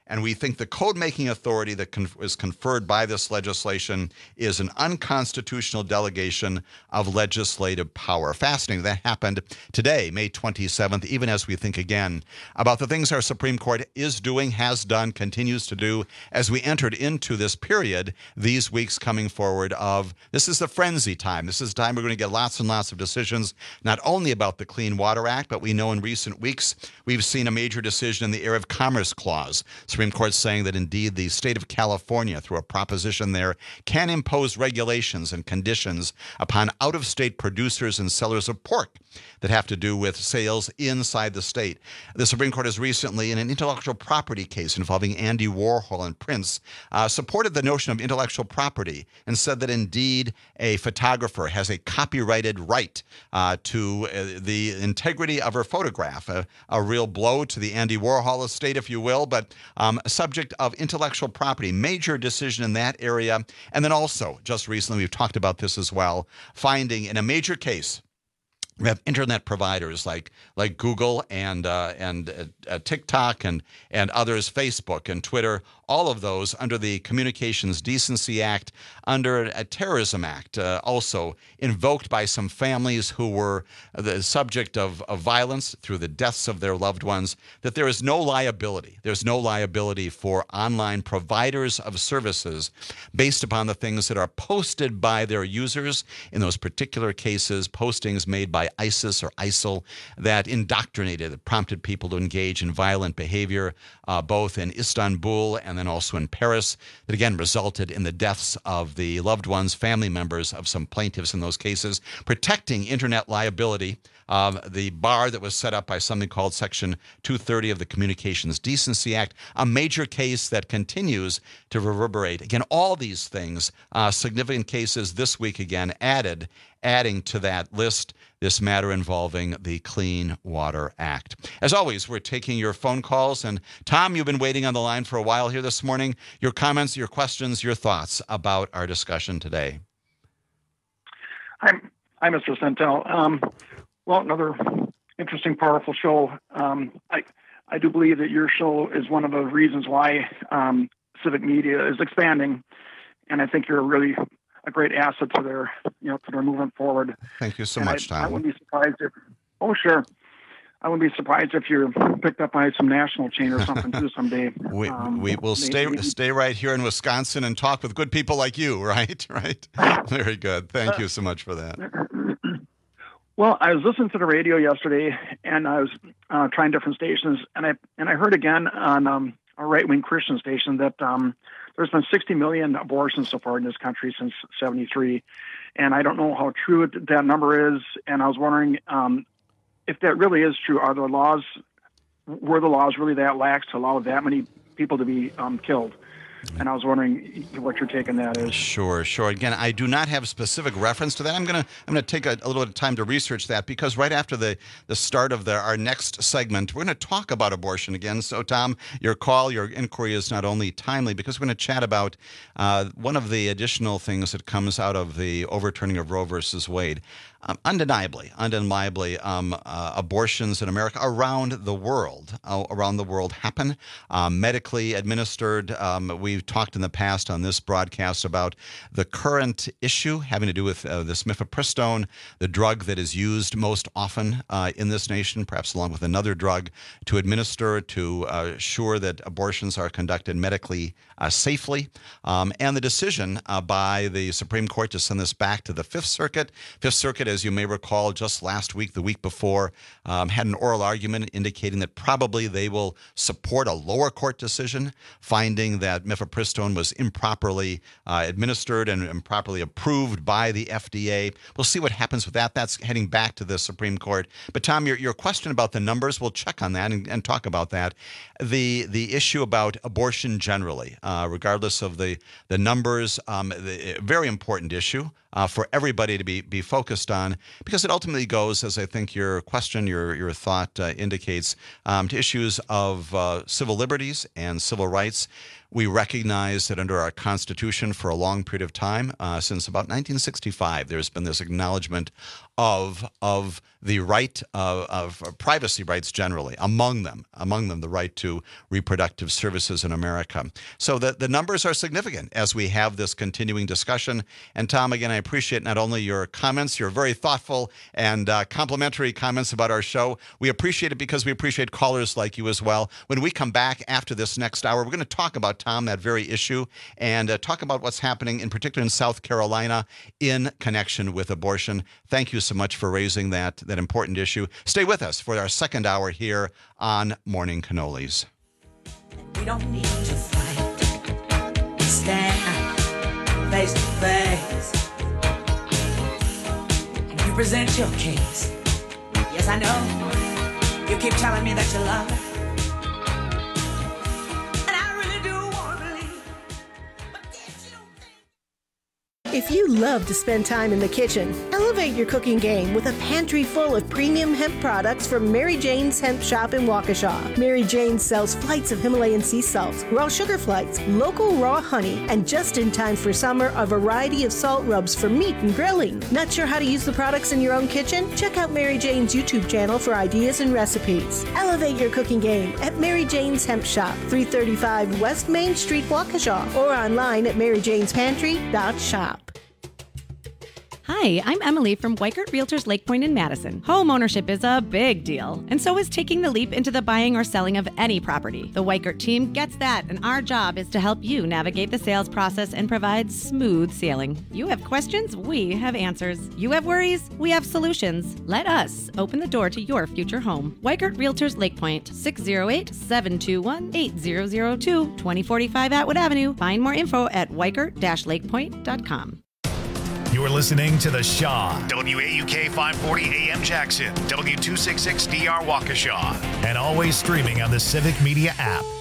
And we think the code-making authority that is conferred by this legislation is an unconstitutional delegation of legislative power. Fascinating. That happened today, May 27th, even as we think again about the things our Supreme Court is doing, has done, continues to do as we entered into this period, these weeks coming forward of, this is the frenzy time. This is the time we're going to get lots and lots of decisions, not only about the Clean Water Act, but we know in recent weeks we've seen a major decision in the area of Commerce Clause. Supreme Court saying that indeed the state of California, through a proposition there, can impose regulations and conditions upon out-of-state producers and sellers of pork that have to do with sales inside the state. The Supreme Court has recently, in an intellectual property case involving Andy Warhol and Prince, supported the notion of intellectual property and said that indeed a photographer has a copyrighted right to the integrity of her photograph, a real blow to the Andy Warhol estate, if you will, but a subject of intellectual property, major decision in that area. And then also, just recently, we've talked about this as well, finding in a major case, we have internet providers like Google and TikTok and others, Facebook and Twitter, all of those under the Communications Decency Act, under a Terrorism Act, also invoked by some families who were the subject of violence through the deaths of their loved ones, that there is no liability. There's no liability for online providers of services based upon the things that are posted by their users. In those particular cases, postings made by ISIS or ISIL that indoctrinated, that prompted people to engage in violent behavior, both in Istanbul and then also in Paris, that again resulted in the deaths of the loved ones, family members of some plaintiffs in those cases. Protecting internet liability, the bar that was set up by something called Section 230 of the Communications Decency Act, a major case that continues to reverberate. Again, all these things, significant cases this week again adding to that list, this matter involving the Clean Water Act. As always, we're taking your phone calls. And Tom, you've been waiting on the line for a while here this morning. Your comments, your questions, your thoughts about our discussion today. Hi, Mr. Centel. Well, another interesting, powerful show. I do believe that your show is one of the reasons why civic media is expanding, and I think you're really a great asset to their movement forward. Thank you so much, Tom. I wouldn't be surprised if, I wouldn't be surprised if you're picked up by some national chain or something too someday. We will stay right here in Wisconsin and talk with good people like you, right? Right. Very good. Thank you so much for that. Well, I was listening to the radio yesterday, and I was trying different stations, and I heard again on a right-wing Christian station that there's been 60 million abortions so far in this country since '73, and I don't know how true that number is. And I was wondering if that really is true. Were the laws really that lax to allow that many people to be killed? And I was wondering what your take on that is. Sure. Again, I do not have specific reference to that. I'm gonna take a little bit of time to research that, because right after the start of our next segment, we're going to talk about abortion again. So, Tom, your inquiry is not only timely, because we're going to chat about one of the additional things that comes out of the overturning of Roe versus Wade. Undeniably, abortions in America around the world happen, medically administered. We've talked in the past on this broadcast about the current issue having to do with this mifepristone, the drug that is used most often in this nation, perhaps along with another drug, to administer to assure that abortions are conducted medically safely. And the decision by the Supreme Court to send this back to the Fifth Circuit. Fifth Circuit, as you may recall, just last week, the week before, had an oral argument indicating that probably they will support a lower court decision, finding that mifepristone was improperly administered and improperly approved by the FDA. We'll see what happens with that. That's heading back to the Supreme Court. But Tom, your question about the numbers, we'll check on that and talk about that. The issue about abortion generally, regardless of the numbers, the very important issue for everybody to be focused on, because it ultimately goes, as I think your question, your thought indicates, to issues of civil liberties and civil rights. We recognize that under our Constitution for a long period of time, since about 1965, there's been this acknowledgement of the right of privacy rights generally, among them the right to reproductive services in America. So the numbers are significant as we have this continuing discussion. And Tom, again, I appreciate not only your comments, your very thoughtful and complimentary comments about our show. We appreciate it because we appreciate callers like you as well. When we come back after this next hour, we're going to talk about, Tom, that very issue and talk about what's happening in particular in South Carolina in connection with abortion. Thank you so much for raising that important issue. Stay with us for our second hour here on Morning Cannolis. We don't need to fight. Stand face to face. And you present your case. Yes, I know. You keep telling me that you love it. If you love to spend time in the kitchen, elevate your cooking game with a pantry full of premium hemp products from Mary Jane's Hemp Shop in Waukesha. Mary Jane sells flights of Himalayan sea salts, raw sugar flights, local raw honey, and just in time for summer, a variety of salt rubs for meat and grilling. Not sure how to use the products in your own kitchen? Check out Mary Jane's YouTube channel for ideas and recipes. Elevate your cooking game at Mary Jane's Hemp Shop, 335 West Main Street, Waukesha, or online at maryjanespantry.shop. Hi, I'm Emily from Weikert Realtors Lake Point in Madison. Home ownership is a big deal, and so is taking the leap into the buying or selling of any property. The Weikert team gets that, and our job is to help you navigate the sales process and provide smooth sailing. You have questions, we have answers. You have worries, we have solutions. Let us open the door to your future home. Weikert Realtors Lake Point, 608-721-8002, 2045 Atwood Avenue. Find more info at weikert-lakepoint.com. You're listening to The Shaw, WAUK 540 AM Jackson, W266DR Waukesha, and always streaming on the Civic Media app.